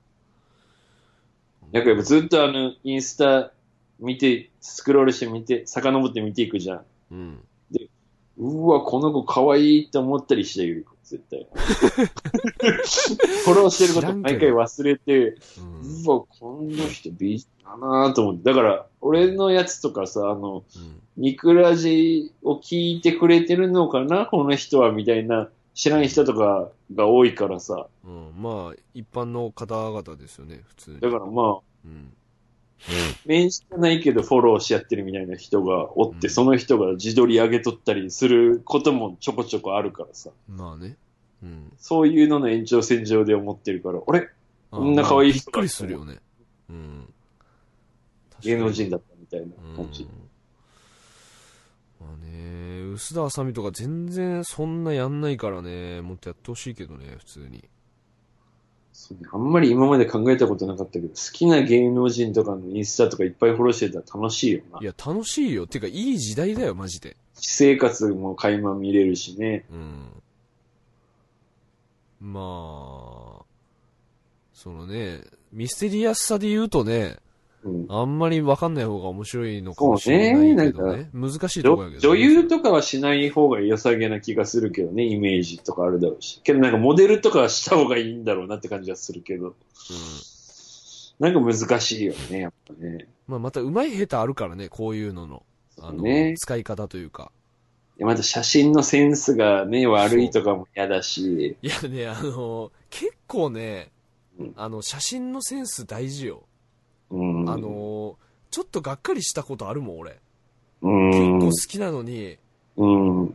なんかやっぱずっとあの、インスタ見て、スクロールして見て、遡って見ていくじゃん。 うん。 うわ、この子可愛いって思ったり石田ゆり子、絶対。フォローしてること毎回忘れて、 うん。 うわ、こんな人美人だなぁと思って。だから、俺のやつとかさ、あの、 うんニクラジを聞いてくれてるのかなこの人は、みたいな、知らん人とかが多いからさ。 うん、まあ、一般の方々ですよね、普通に。 だからまあ、 うん。 面識はないけどフォローし合ってるみたいな人がおって、 うんその人が自撮り上げとったりすることもちょこちょこあるからさ。 まあね。うん。 そういうのの延長線上で思ってるから、俺、 あこんな可愛い人まあびっくりするよね。うん。 芸能人だだったみたいな感じ。 まあね、薄田あさみとか全然そんなやんないからね、もっとやってほしいけどね、普通に。 そうねあんまり今まで考えたことなかったけど、好きな芸能人とかのインスタとかいっぱいフォローしてたら楽しいよな。 いや、楽しいよ。てか、いい時代だよ、マジで。 私生活も垣間見れるしね。 うん。まあ、そのね、ミステリアスさで言うとね、 うん、 あんまり分かんない方が面白いのかもしれないけどね。難しいところやけど、 女優とかはしない方が良さげな気がするけどね、イメージとかあるだろうし。けどなんかモデルとかはした方がいいんだろうなって感じはするけど。 うん。 なんか難しいよね、やっぱね。 まあ、また上手い下手あるからね、こういうのの。あの、 ね、 使い方というか。 また写真のセンスがね、悪いとかも嫌だし。 いやね、あの、結構ね、 うんあの、写真のセンス大事よ。 うん、 あの、ちょっとがっかりしたことあるもん、俺。 うん、 結構好きなのに、 うん、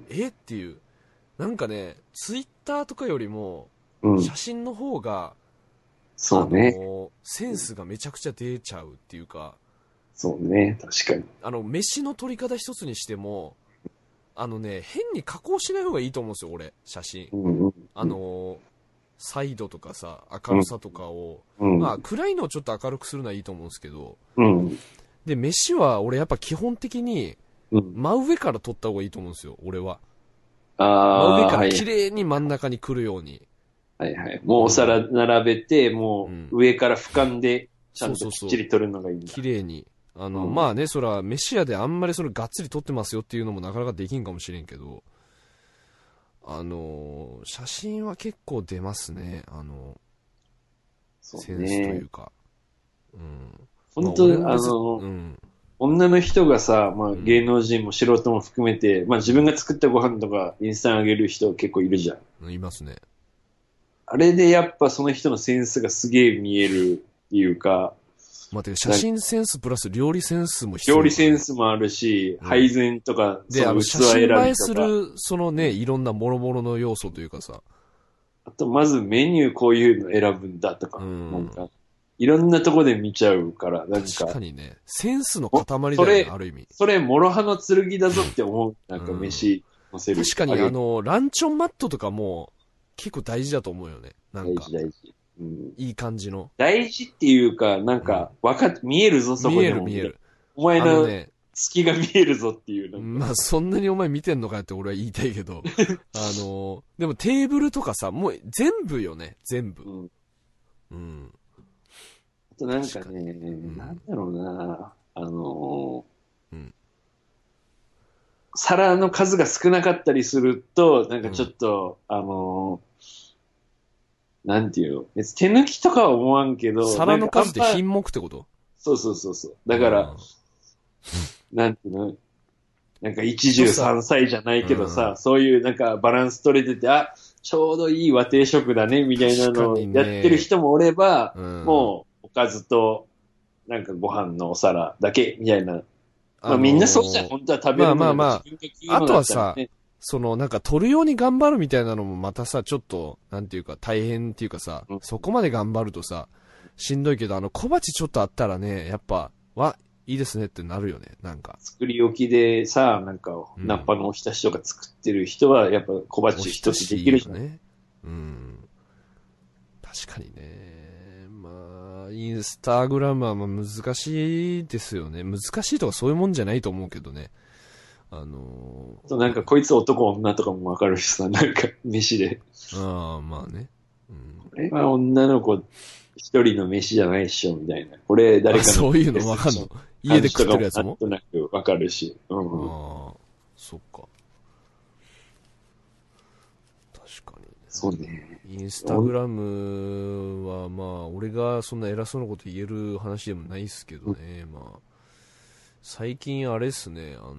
えっていう。なんかね、ツイッターとかよりも、 うん、 写真の方が、 そうね、 あの、センスがめちゃくちゃ出ちゃうっていうか、 そうね、確かに。 あの、飯の撮り方一つにしても、あのね、変に加工しない方がいいと思うんですよ、俺、写真。 うんうん、 あの、サイドとかさ、明るさとかを、 うん、 まあ、暗いのをちょっと明るくするのはいいと思うんですけど、 うん、 で、飯は俺やっぱ基本的に、 うん。 真上から撮った方がいいと思うんですよ、俺は。 ああ、 真上かはいら綺麗に真ん中に来るように。 はいはい。もうお皿並べて、もう上から俯瞰で、ちゃんときっちり撮るのがいいんだ。 綺麗に。あの、 うんまあね、そら、飯屋であんまりそれがっつり撮ってますよっていうのもなかなかできんかもしれんけど、あの、写真は結構出ますね、あの、 そうセンスといね。 うか。うん。 本当、 まあ、 あの、 うん。 女の人がさ、まあん芸能人も素人も含めて、まあ自分が作ったご飯とかインスタに上げる人結構いるじゃん。 いますね。 あれでやっぱその人のセンスがすげえ見えるっていうか、 まあ、てか写真センスプラス料理センスも必要、 料理センスもあるし、 うん配膳とか、 で、あの、写器選びとか真映えする、そのね、いろんな諸々の要素というかさ。 あと、まずメニューこういうの選ぶんだとか、 うんなんか、いろんなとこで見ちゃうから、なんか、 確かにね、センスの塊だよそれね、ある意味。 それ、諸刃の剣だぞって思う。なんか、飯乗せる。 確かに、 あげあの、ランチョンマットとかも、結構大事だと思うよね。なんか大事、大事。うん、 いい感じの。 大事っていうか、なんか、わかっ、見えるぞ、そこでも。 見える見える。 お前のあのね、 隙が見えるぞっていう。なんかまあ、そんなにお前見てんのかって俺は言いたいけど、あの、でもテーブルとかさ、もう全部よね、全部。 うん。 うん。 あとなんかね、 んなんだろうな、あのーうん皿の数が少なかったりすると、なんかちょっと、うん、あのー、なんていうの、別に手抜きとかは思わんけど、 皿の数って品目ってこと？ そうそうそうそう。だから、なんていうの、なんか一汁三菜じゃないけどさ、うん、そういうなんかバランス取れてて、あ、ちょうどいい和定食だね、みたいなのをやってる人もおれば、ね、うん、もうおかずと、なんかご飯のお皿だけ、みたいな。まあ、みんなそうじゃん、本当は食べるのが自分が食うのだったらね。まあまあまあ、あとはさ、そのなんか取るように頑張るみたいなのもまたさ、ちょっと、なんていうか大変っていうかさ、うん、そこまで頑張るとさ、しんどいけど、あの小鉢ちょっとあったらね、やっぱ、わ、いいですねってなるよね、なんか。 作り置きでさ、なんか、ナッパのおひたしとか作ってる人は、やっぱ小鉢一つできるじゃん。ね。うん。 確かにね。まあ、インスタグラムはまあ難しいですよね。難しいとかそういうもんじゃないと思うけどね。あのー、なんかこいつ男女とかもわかるしさ、なんか飯で。 ああ、まあね。 うん、これは女の子一人の飯じゃないっしょ、みたいな。これ誰かの。 そういうのわかんの？家で食ってるやつも？ なんとなくわかるし。うん、 ああ、そっか。確かに。 そうね。 インスタグラムはまあ、俺がそんな偉そうなこと言える話でもないっすけどね。うん、まあ、最近あれっすね、あのー、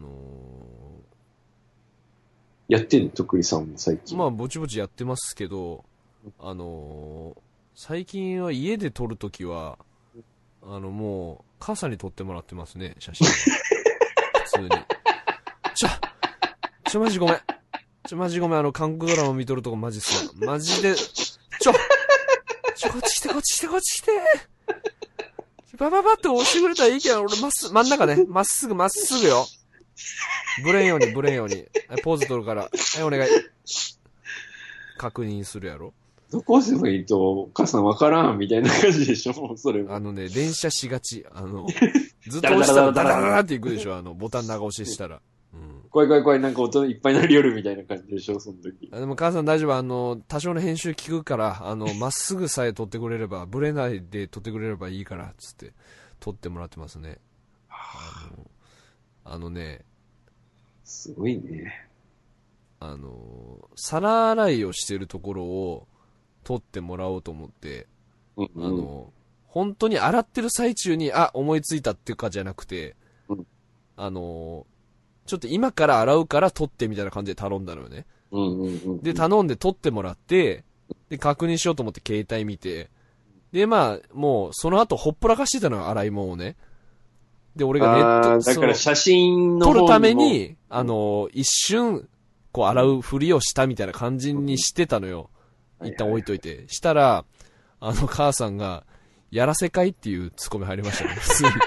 やってんの？徳利さんも最近。 まあ、ぼちぼちやってますけど、あのー、最近は家で撮るときは、あの、もう、母さんに撮ってもらってますね、写真。普通に。ちょ、ちょ、マジごめん。ちょ、マジごめん、あの、韓国ドラマ見とるとこマジっすわ。マジで、ちょ、ちょ、こっち来て、こっち来て、こっち来て。バババって押してくれたらいいけど、俺まっすぐ、真ん中ね、まっすぐ、まっすぐよ。ブレんように、ブレんように。ポーズ取るから。はい、お願い。確認するやろ。 どこ押せばいいと、お母さんわからんみたいな感じでしょ、もうそれは。 あのね、連射しがち。あの、ずっと押したらダラダラっていくでしょ、あの、ボタン長押ししたら。 うん、怖い怖い怖い、なんか音いっぱい鳴りよるみたいな感じでしょ、その時。 でも母さん大丈夫、あの、多少の編集聞くから、あの、まっすぐさえ撮ってくれれば、ブレないで撮ってくれればいいから、つって、撮ってもらってますね。あの、あのね、 すごいね。 あの、皿洗いをしてるところを撮ってもらおうと思って、 うんうん、 あの、本当に洗ってる最中に、あ、思いついたっていうかじゃなくて、 うん、 あの、ちょっと今から洗うから撮ってみたいな感じで頼んだのよね。 うんうんうん、 で、頼んで撮ってもらって、で、確認しようと思って携帯見て、で、まあ、もう、その後、ほっぽらかしてたのよ、洗い物をね。で、俺がネット、 だから写真の撮るために、あの、一瞬、こう、洗うふりをしたみたいな感じにしてたのよ。一旦置いといて。したら、あの、母さんが、やらせかいっていうツッコミ入りましたね、普通に。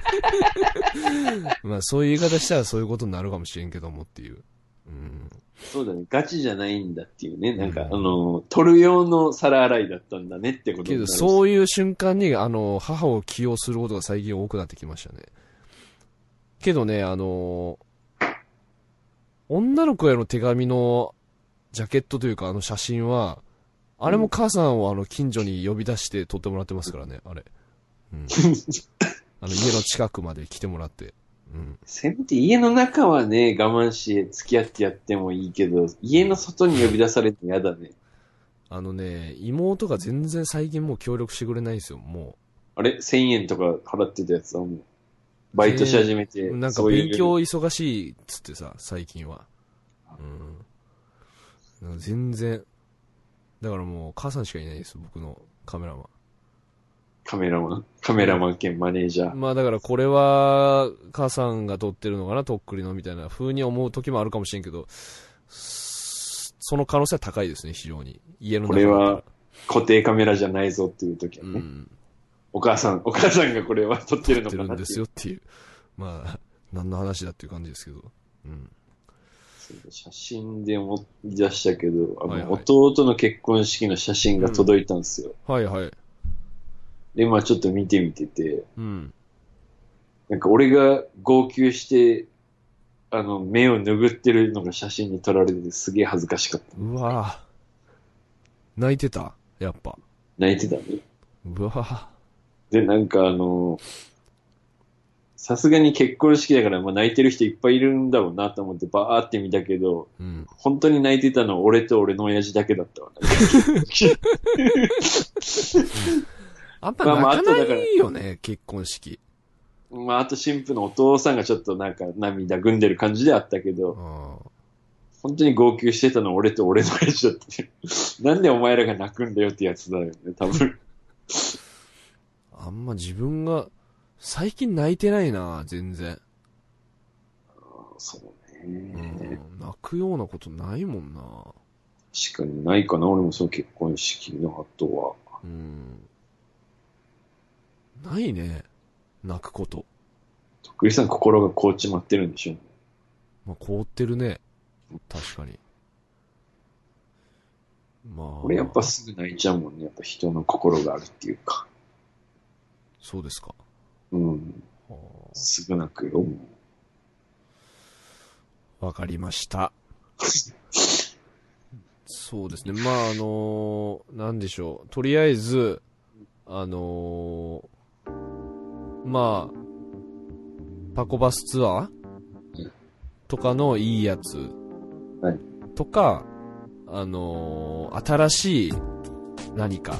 まあ、そういう言い方したらそういうことになるかもしれんけどもっていう。うん、 そうだね。ガチじゃないんだっていうね。なんか、うん、あの、取る用の皿洗いだったんだねってことになる。 けど、そういう瞬間に、あの、母を起用することが最近多くなってきましたね。けどね、あの、女の子への手紙のジャケットというか、あの写真は、あれも母さんをあの近所に呼び出して撮ってもらってますからね、あれ。うん、あの家の近くまで来てもらって。うん、 せめて家の中はね、我慢し付き合ってやってもいいけど、家の外に呼び出されて嫌だね。 あのね、妹が全然最近もう協力してくれないんですよ、もう。あれせんえんとか払ってたやつはもう、バイトし始めて。 なんか勉強忙しいっつってさ、最近は。うん。全然。だからもう母さんしかいないです、僕のカメラマン。 カメラマンカメラマン兼マネージャー。 まあだからこれは母さんが撮ってるのかな、とっくりのみたいな風に思う時もあるかもしれんけど、その可能性は高いですね、非常に。家の中で。 これは固定カメラじゃないぞっていう時はね。うん、お母さん、お母さんがこれは撮ってるのかなっていう。撮ってるんですよっていう。まあ、何の話だっていう感じですけど。うん。 写真で思い出したけど、あの、はいはい、弟の結婚式の写真が届いたんですよ。 うん、はいはい。 で、まあちょっと見てみてて、 うん。 なんか俺が号泣して、あの、目を拭ってるのが写真に撮られててすげえ恥ずかしかった。 うわぁ。泣いてたやっぱ。 泣いてたね。 うわぁ。 で、なんかあの、 さすがに結婚式だから、まあ、泣いてる人いっぱいいるんだろうなと思ってバーって見たけど、 うん、 本当に泣いてたのは俺と俺の親父だけだったわ、ね。 あんま泣かないよね、まあまあ、結婚式。 まあ、あと新婦のお父さんがちょっとなんか涙ぐんでる感じであったけど、本当に号泣してたのは俺と俺の親父だった。なんでお前らが泣くんだよってやつだよね、多分。 あんま自分が、最近泣いてないな、全然。 あそうね、 うん。泣くようなことないもんな。 確かにないかな、俺もその結婚式の後は。 うん。ないね、泣くこと。 とっくりさん心が凍っちまってるんでしょうね。 まあ凍ってるね。確かに。まあ。 俺やっぱすぐ泣いちゃうもんね。やっぱ人の心があるっていうか。 そうですか。 うん。すぐ泣くよ。 わかりました。そうですね。まああのー、なんでしょう。とりあえず、あのー、まあ、パコバスツアーとかのいいやつとか、はい、あのー、新しい何か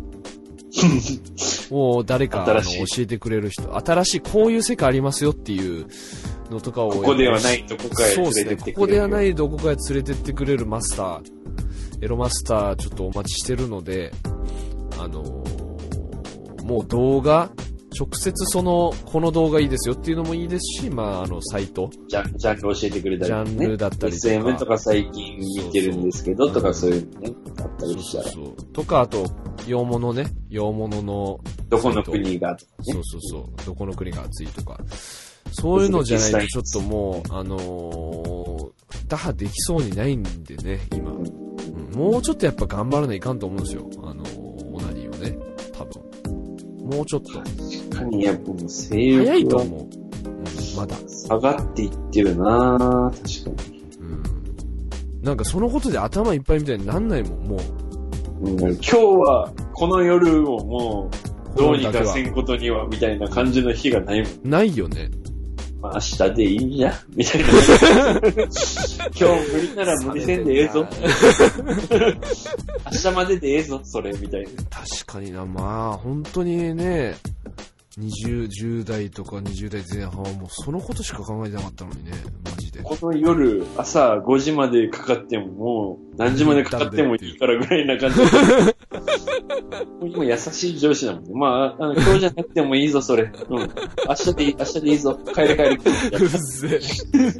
を誰かあの教えてくれる人、新しいこういう世界ありますよっていうのとかを、 ここではないどこかへ連れてってくれる。そうですね。 ここではないどこかへ連れてってくれるマスター、エロマスターちょっとお待ちしてるので、あのー、もう動画、直接その、この動画いいですよっていうのもいいですし、まあ、あの、サイト。 ジャン、ジャンル教えてくれたり、ね。 ジャンルだったりとか。 エスエム とか最近見てるんですけど、そうそうとかそういうのね、あったりしたら。そうそうとか、あと、洋物ね。洋物の。 どこの国がとかね。そうそうそう。どこの国が暑いとか。そういうのじゃないとちょっともう、あのー、打破できそうにないんでね、今。うんうん、もうちょっとやっぱ頑張らないかんと思うんですよ。あのー、オナニーをね。多分。もうちょっと。 確かにやっぱもう性欲は早いと思う。うん、まだ。 下がっていってるなぁ、確かに。 うん。なんかそのことで頭いっぱいみたいになんないもん、もう。 うん、今日は、この夜をもう、どうにかせんことには、みたいな感じの日がないもん。 ないよね。 まあ、明日でいいんじゃみたいな。今日無理なら無理せんでええぞ。明日まででええぞ、それ、みたいな。 確かにな、まあ、本当にね、にじゅう、じゅう代とかにじゅう代前半はもうそのことしか考えてなかったのにね、マジで。 この夜、朝ごじまでかかっても、もう何時までかかってもいいからぐらいな感じで。今優しい上司だもんね。まあ、あの今日じゃなくてもいいぞ、それ。うん。明日でいい、明日でいいぞ。帰れ帰れ。 うっせえ。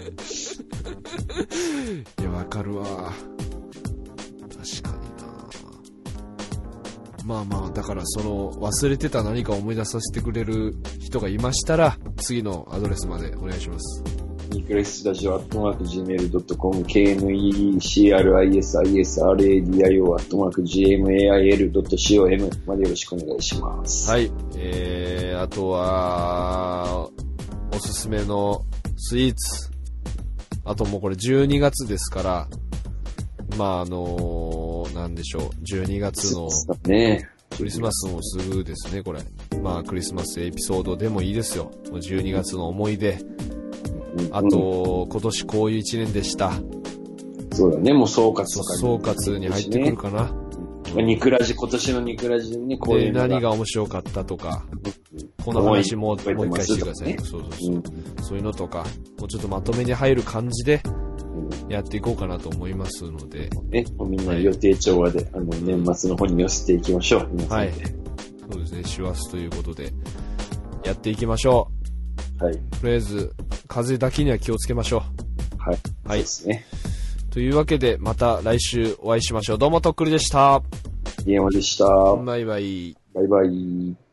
いや、わかるわ。確かにな。まあまあ、だからその、忘れてた何かを思い出させてくれる人がいましたら、次のアドレスまでお願いします。 ニクレスラジオアットマーク ジーメールドットコム ケーエヌイーシーアールアイエスアイエスアールエーディーアイオー アットマーク ジーエムエーアイエルドットコム までよろしくお願いします。 はい。えー、あとは、おすすめのスイーツ。あともうこれじゅうにがつですから、まああのー、なんでしょう。じゅうにがつのクリスマスもすぐですね、これ。まあクリスマスエピソードでもいいですよ。じゅうにがつの思い出。あと、今年こういう一年でした。 そうだね、もう総括とか、 総括に入ってくるかな。 うん、ニクラジ、今年のニクラジにこういうのが。 で、何が面白かったとか、この話ももう一回してください。ね、そうそうそう、うん。そういうのとか、もうちょっとまとめに入る感じで、やっていこうかなと思いますので。 ね、みんな予定調和で、はい、あの、年末の方に寄せていきましょう。皆さんで。はい。 そうですね、師走ということで、やっていきましょう。 はい。 とりあえず、風邪だけには気をつけましょう。 はい。はい。そうですね。 というわけで、また来週お会いしましょう。どうもとっくりでした。 家山でした。 バイバイ。 バイバイ。